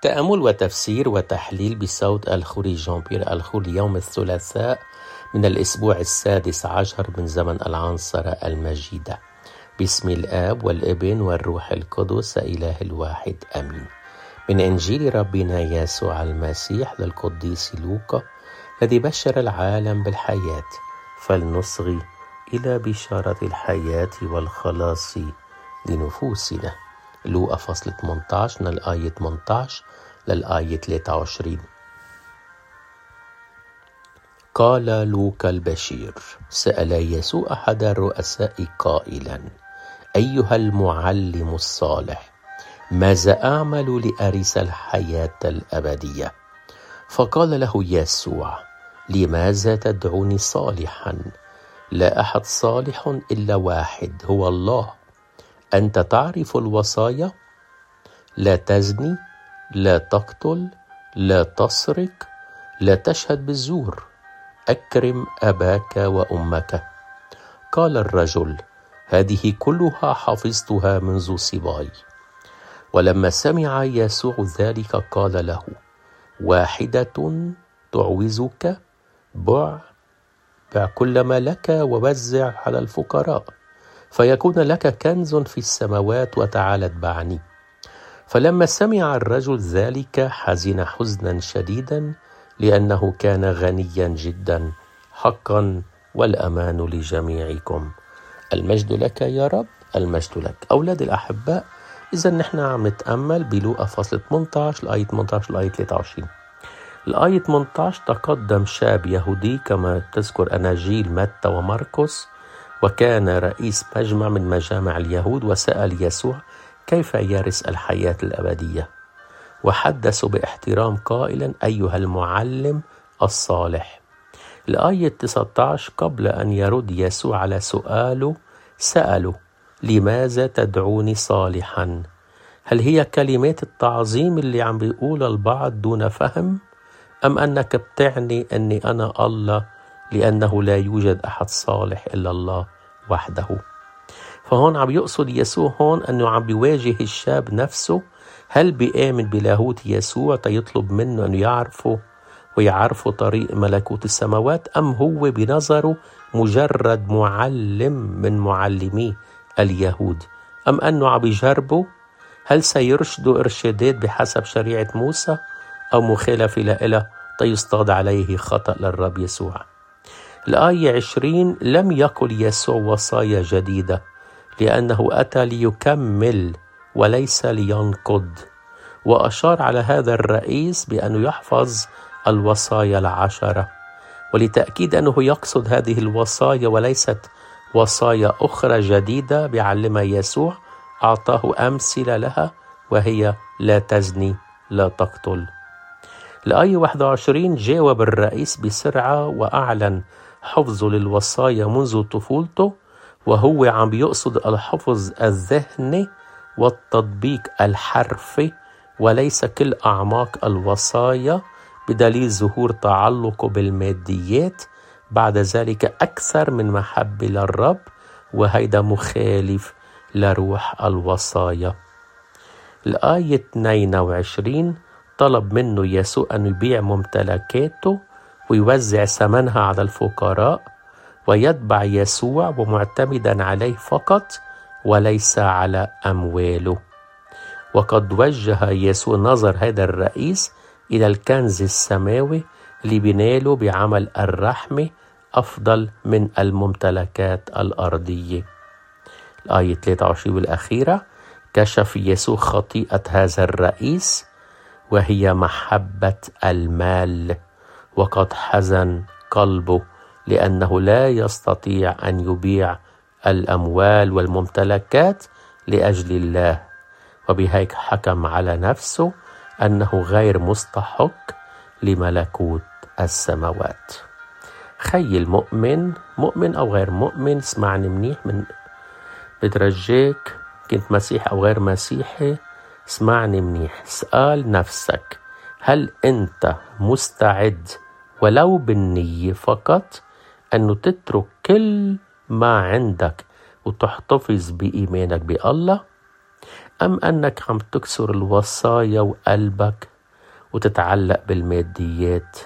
تأمل وتفسير وتحليل بصوت الخوري جان بيير الخوري يوم الثلاثاء من الأسبوع 16 من زمن العنصرة المجيدة. باسم الآب والابن والروح القدس إله الواحد آمين. من إنجيل ربنا يسوع المسيح للقديس لوقا الذي بشر العالم بالحياة، فلنصغي إلى بشارة الحياة والخلاص لنفوسنا. لوقا فصل 18 من الآية 18 للآية 23. قال لوقا البشير: سأل يسوع أحد الرؤساء قائلا: أيها المعلم الصالح، ماذا أعمل لأرث الحياة الأبدية؟ فقال له يسوع: لماذا تدعوني صالحا؟ لا أحد صالح إلا واحد، هو الله. أنت تعرف الوصايا: لا تزني، لا تقتل، لا تسرق، لا تشهد بالزور، أكرم أباك وأمك. قال الرجل: هذه كلها حفظتها منذ صباي. ولما سمع يسوع ذلك قال له: واحدة تعوزك، بع كل ما لك ووزع على الفقراء، فيكون لك كنز في السماوات، وتعال اتبعني. فلما سمع الرجل ذلك حزن حزنا شديدا، لأنه كان غنيا جدا. حقا والأمان لجميعكم. المجد لك يا رب، المجد لك. أولاد الأحباء، إذا نحن عم نتأمل بلوقا فصل 18 الآية 18 الآية 23. الآية 18: تقدم شاب يهودي كما تذكر أناجيل متى ومرقس، وكان رئيس مجمع من مجامع اليهود، وسأل يسوع كيف يرث الحياة الأبدية، وحدث باحترام قائلا: أيها المعلم الصالح. الآية 19: قبل أن يرد يسوع على سؤاله سأله: لماذا تدعوني صالحا؟ هل هي كلمات التعظيم اللي عم بيقول البعض دون فهم؟ أم أنك بتعني أني أنا الله، لأنه لا يوجد أحد صالح إلا الله وحده؟ فهون عم يقصد يسوع هون أنه عم بيواجه الشاب نفسه. هل بيآمن بلاهوت يسوع تيطلب منه أنه يعرفوا طريق ملكوت السماوات، أم هو بنظره مجرد معلم من معلمي اليهود؟ أم أنه عم يجربه هل سيرشدوا إرشادات بحسب شريعة موسى أو مخالفة لها تيصطاد عليه خطأ للرب يسوع؟ الآية 20: لم يقل يسوع وصايا جديدة، لأنه أتى ليكمل وليس لينقض، وأشار على هذا الرئيس بأنه يحفظ الوصايا 10. ولتأكيد أنه يقصد هذه الوصايا وليست وصايا أخرى جديدة بيعلمها يسوع، أعطاه أمثلة لها، وهي: لا تزني، لا تقتل. الآية 21: جاوب الرئيس بسرعة وأعلن حفظه للوصايا منذ طفولته، وهو عم بيقصد الحفظ الذهني والتطبيق الحرفي، وليس كل أعماق الوصايا، بدليل ظهور تعلقه بالماديات بعد ذلك أكثر من محبة للرب، وهيدا مخالف لروح الوصايا. الآية 22: طلب منه يسوع أن يبيع ممتلكاته ويوزع ثمنها على الفقراء، ويتبع يسوع ومعتمدا عليه فقط وليس على أمواله. وقد وجه يسوع نظر هذا الرئيس إلى الكنز السماوي اللي بيناله بعمل الرحمة أفضل من الممتلكات الأرضية. الآية 23 والأخيرة: كشف يسوع خطيئة هذا الرئيس، وهي محبة المال، وقد حزن قلبه لأنه لا يستطيع أن يبيع الأموال والممتلكات لأجل الله، وبهيك حكم على نفسه أنه غير مستحق لملكوت السماوات. خي المؤمن، مؤمن أو غير مؤمن، اسمعني منيح، بترجيك كنت مسيحي أو غير مسيحي، اسمعني منيح. اسأل نفسك: هل أنت مستعد ولو بالنية فقط أنه تترك كل ما عندك وتحتفظ بإيمانك بالله، أم أنك عم تكسر الوصايا وقلبك وتتعلق بالماديات.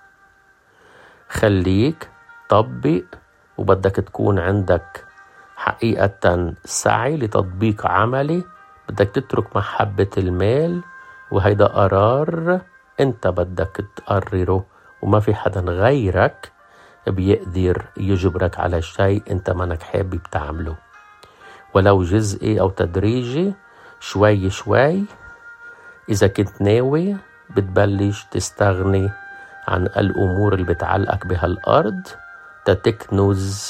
خليك طبق، وبدك تكون عندك حقيقة سعي لتطبيق عملي. بدك تترك محبة المال، وهيدا قرار انت بدك تقرره، وما في حدا غيرك بيقدر يجبرك على شيء انت منك حابب تعمله، ولو جزئي او تدريجي. شوي شوي اذا كنت ناوي بتبلش تستغني عن الامور اللي بتعلقك بهالارض، تتكنز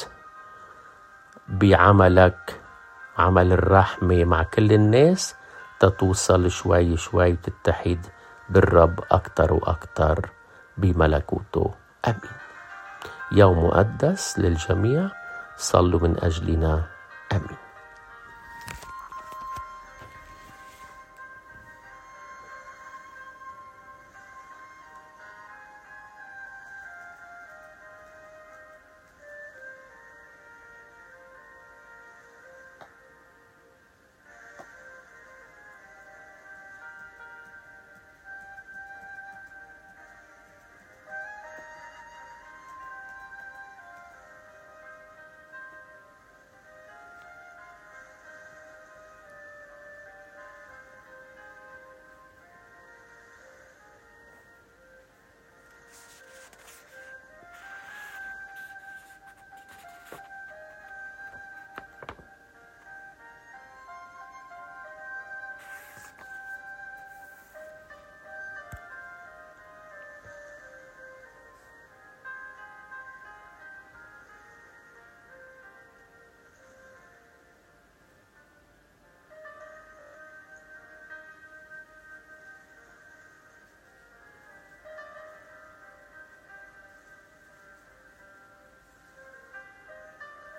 بعملك، عمل الرحمة مع كل الناس، تتوصل شوي شوي تتحد بالرب أكتر وأكتر بملكوته. أمين. يوم مقدس للجميع، صلوا من أجلنا. أمين.